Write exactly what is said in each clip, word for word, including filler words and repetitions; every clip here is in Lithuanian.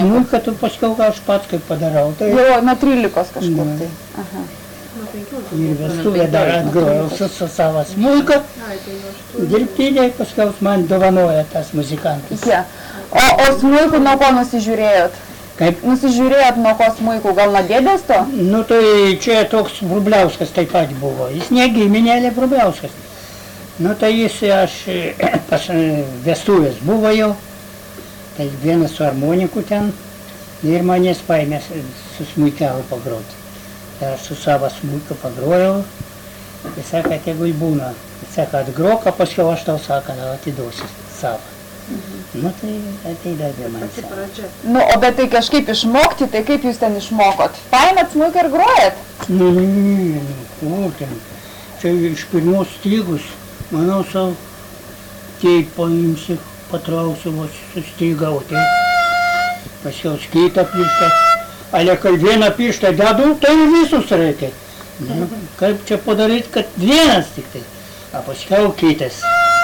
Smuiką tu paskiau aš pats kaip padarau. Tai... Jau nuo trylikos kažkur tai. Aha. Ir vestuvė dar atgrojau su, su savo smuiką. Dirbtiniai paskiau man dovanoja tas muzikantas. Ja. O, o smuikų nuo ko nusižiūrėjot? Kaip? Nusižiūrėjot nuo ko smuikų? Gal nuo dėdės to? Nu tai čia toks Vrubliauskas taip pat buvo. Jis ne giminėlė Vrubliauskas. Nu tai jis aš pas vestuvės buvo jau. Tai vienas su harmoniku ten ir manęs paėmė su smuikelu pagroti. Tai aš su savo smuiku pagrojau. Jis sako, tegul būna. Jis sako, atgrok, o paskiau aš tau sako, atiduosiu savo. Mhm. Nu tai ateidavė man savo. Nu, o bet tai kažkaip išmokti, tai kaip jūs ten išmokot? Paėmėt smuiką ir grojat? Nu, ne, nu, ten. Čia iš pirmos stygus, manau, savo taip paimsi. Patrauksiu, vos sustigau, tai paskiau kitą pirštą, ale kai vieną pirštą dedu, tai visus reikia. Nu, kaip čia padaryti, kad vienas tik tai, a paskiau kitas.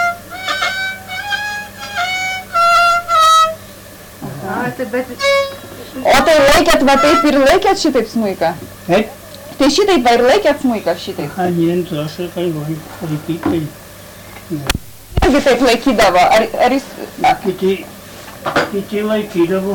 Aha, tai bet... O tai laikėt, va taip ir laikėt šitaip smuiką? Kaip? Tai šitaip va ir laikėt smuiką šitaip? Aha, ne, aš kalbėjau, laikyti tai... Irgi taip laikydavo, ar, ar jis... Kiti, kiti laikydavo.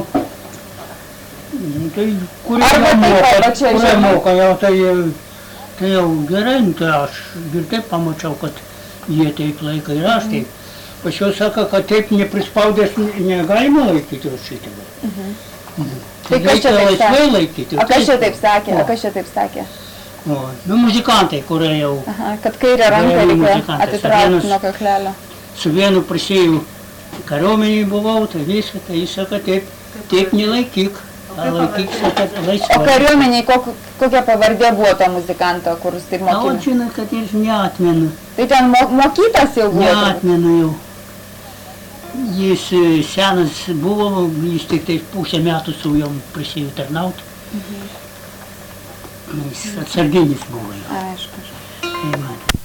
Tai kurie Arba taip, moka, arba čia kurie žemai. moka jau, tai, tai jau gerai, tai aš ir taip pamačiau, kad jie taip laiko ir aš taip. Pas jau sako, kad taip neprispaudęs negalima laikyti šitą. Mhm. Mhm. Tai kas čia taip laisvai laikyti. sakė? A kas čia taip sakė? A kas čia taip sakė? O, nu muzikantai, kurie jau... Aha, kad kairę ranką reikia atitraukti nuo kaklelio. Su vienu prisėjau kariuomenėj buvau, tai viską, tai jis sako, taip, taip nelaikyk, laikyk, sako, laisvai. O kariuomeniai kokia pavardė buvo to muzikanto, kur jis taip O, mokino? žinai, kad jis neatmenu. Tai ten mo mokytas jau buvo? Neatmenu jau. Jis senas buvo, jis tik tai pusę metų su jom prisėjau tarnauti. Mhm. Jis atsarginis buvo jau. Aišku. Tai man.